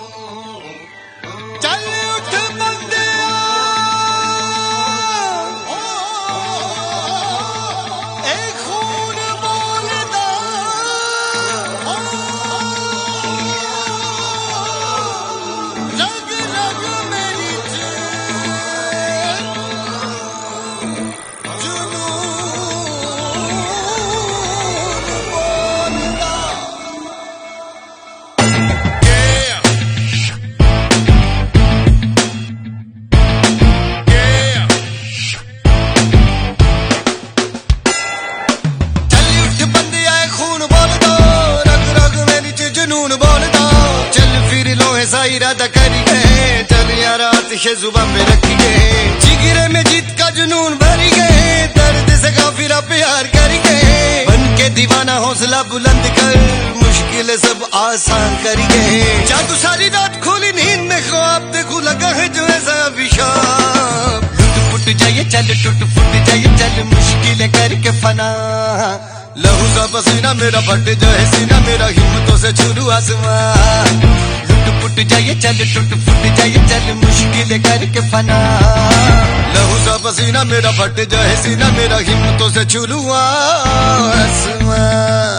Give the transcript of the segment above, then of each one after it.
चल उठ बंदिया ए खून बोलदा रग रग मेरी जुनून बोलदा चल फिर लोहे सा इरादा करिए चल यार आतिशे जुबान पे रखिए जिगरे में जीत का जुनून भरिए दर्द से काफिरा प्यार करिए बन के दीवाना हौसला बुलंद कर मुश्किल सब आसान करिए जादू सारी रात खोली नींद में ख्वाब देखो लगा है जो ऐसा अभिशाप लुट फुट जाइए चल टूट फुट जाइए चल मुश्किलें करके फना लहू सा पसीना मेरा फट जाए सीना मेरा हिम्मतों से छुरू आसमां लुट फुट जाइए चल टूट फुट जाइए चल मुश्किलें करके फना लहू सा पसीना मेरा फट जाए सीना मेरा हिम्मतों से छुरू आसमां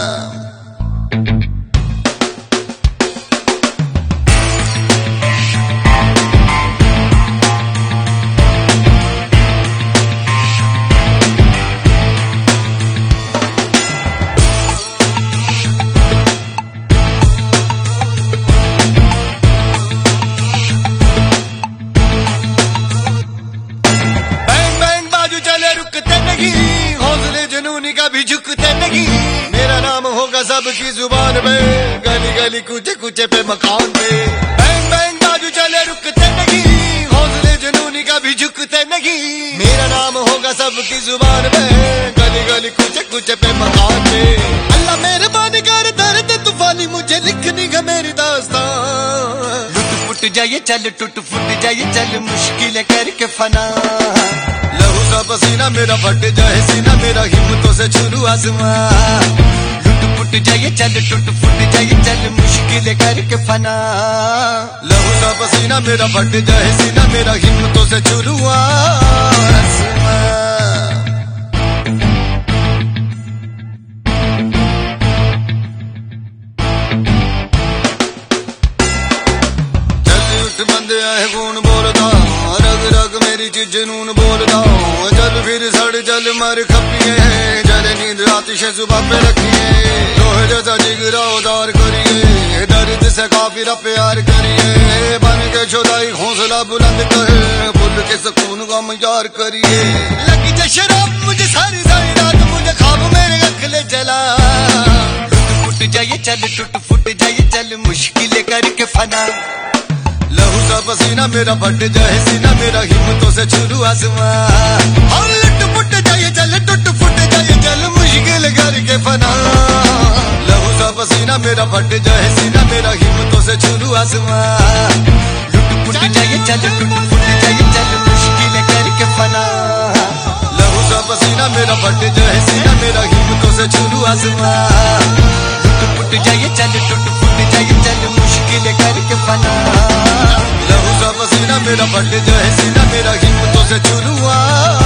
हौसले जुनूनी का भी झुकते नहीं मेरा नाम होगा सबकी जुबान पे गली गली कूचे कूचे पे मकान पे बैंग बैंग बाजू चले रुकते नहीं हौसले जुनूनी का भी झुकते नहीं मेरा नाम होगा सबकी जुबान पे गली गली कूचे कूचे पे मकान पे अल्लाह मेहरबानी कर दर्द तूफानी मुझे लिखनी है मेरी दास्तान लुट फुट जाइए चल टूट फुट जाइए चल मुश्किलें करके फना लहू सा पसीना मेरा फट जाए सीना मेरा हिम्मतों से छुरू आसमां लुट फुट जाइए चल टूट फुट जाइए चल मुश्किलें करके फना लहू सा पसीना मेरा फट जाए सीना मेरा हिम्मतों से छुरू आसमां बंदे आए कौन बोलदा रग रग मेरी चीज जुनून बोलदा चल फिर सड़ चल मर खपिए जल नींद आतिशे जुबान पे रखिए लोहे जैसा जिगरा उदार करिए दर्द से काफिरा प्यार करिए बन के खुदाई हौसला बुलंद करे भूल के सुकून का मजार करिए लगी जो शराब मुझे सारी सारी रात मुझे ख्वाब मेरे अखले जला लुट फुट जाइए चल टूट फुट जाइए चल मुश्किलें करके फना लहू सा पसीना मेरा फट जाए सीना मेरा हिम्मतों से छुरू आसमां लुट फुट जाइए चल टूट फुट जाइए चल मुश्किल करके फना लहू सा पसीना मेरा फट जाए सीना मेरा हिम्मतों से छुरू आसमां लुट फुट जाइए चल टूट फुट जाइए चल मुश्किलें करके फना लहू सा पसीना मेरा फट जाए सीना मेरा हिम्मतों से छुरू आसमां लुट फुट जाइए चल टूट फुट जाइए चल मुश्किलें करके फना लहू सा पसीना मेरा फट जाए सीना मेरा हिम्मतों से छुरू